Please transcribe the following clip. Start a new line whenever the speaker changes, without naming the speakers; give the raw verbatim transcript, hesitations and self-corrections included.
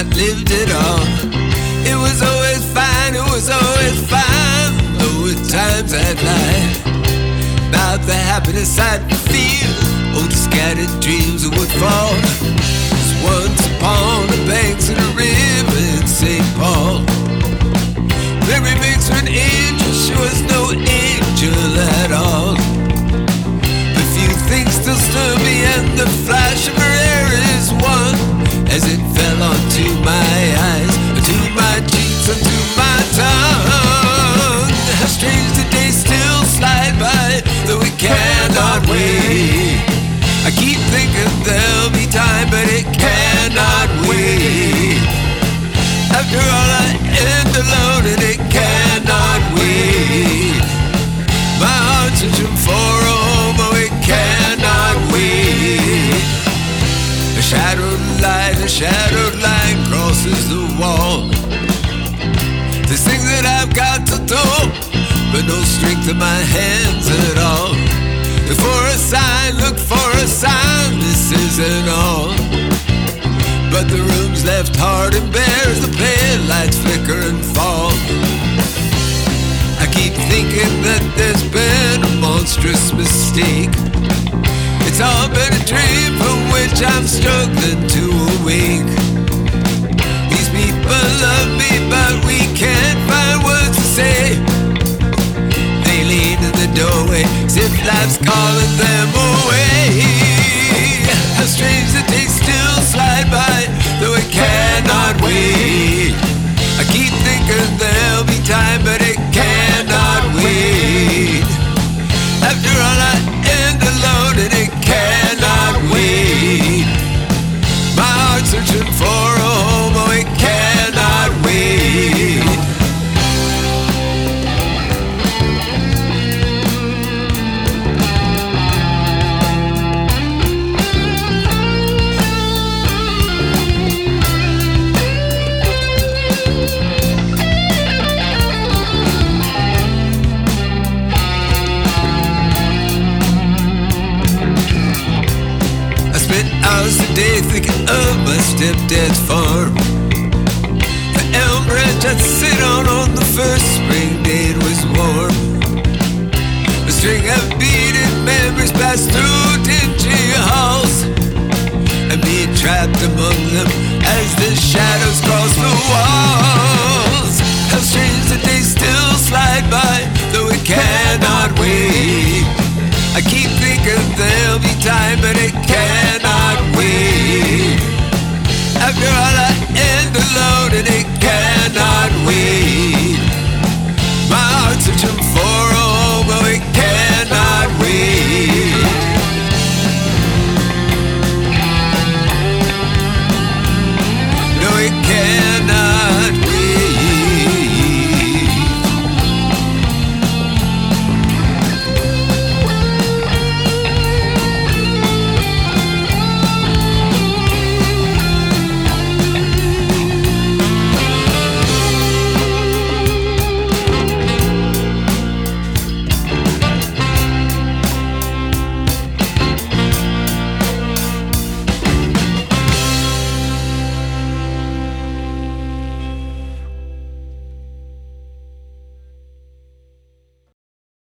not lived at all. It was always fine, it was always fine, though at times I'd lie about the happiness I'd feel. Oh, the scattered dreams that would fall. Was once upon the banks of the river in Saint Paul. Mary makes her an angel, she was no angel at all. A few things still stir me, and the flash of her hair is one as it fell onto my eyes, to my cheeks, and to my tongue. How strange the days still slide by, though we cannot wait. I keep thinking there'll be time, but it cannot wait. After all, I end alone, and it cannot wait. My heart's searching for a home, oh, it cannot wait. A shadowed light, a shadowed line crosses the wall. There's things that I've got to do, but no strength in my hands at all. Look for a sign, look for a sign, this isn't all. But the room's left hard and bare as the pale lights flicker and fall. I keep thinking that there's been a monstrous mistake. It's all been a dream from which I'm struggling to awake. These people love me, but we can't find words to say. They lean in the doorway as if life's calling them away. How strange the days still slide by, though it cannot wait. I keep thinking there'll be time, but it cannot wait. After all, I end alone, and it cannot wait. My heart's searching for a home, oh, it cannot wait. Hours a day thinking of my stepdad's farm. The elm branch I'd sit on on the first spring day it was warm. A string of beaded memories passed through dingy halls, and me trapped among them as the shadows cross the walls. How strange the days still slide by, though it cannot wait. I keep thinking there'll be time, but it cannot wait.